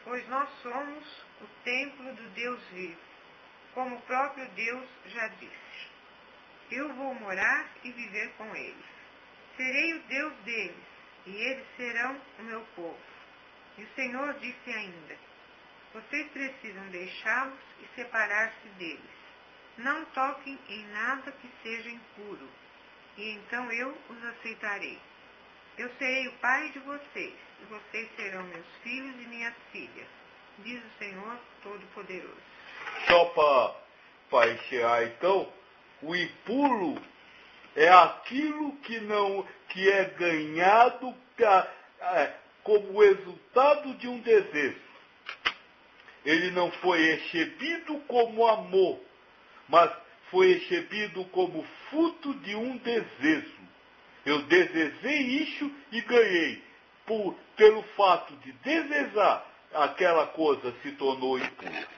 pois nós somos o templo do Deus vivo, como o próprio Deus já disse. Eu vou morar e viver com eles. Serei o Deus deles, e eles serão o meu povo. E o Senhor disse ainda: vocês precisam deixá-los e separar-se deles. Não toquem em nada que seja impuro, e então eu os aceitarei. Eu serei o pai de vocês, e vocês serão meus filhos e minhas filhas, diz o Senhor Todo-Poderoso. Só para encerrar então, o impuro é aquilo que é ganhado como resultado de um desejo. Ele não foi recebido como amor, mas foi recebido como fruto de um desejo. Eu desejei isso e ganhei. Pelo fato de desejar, aquela coisa se tornou impura.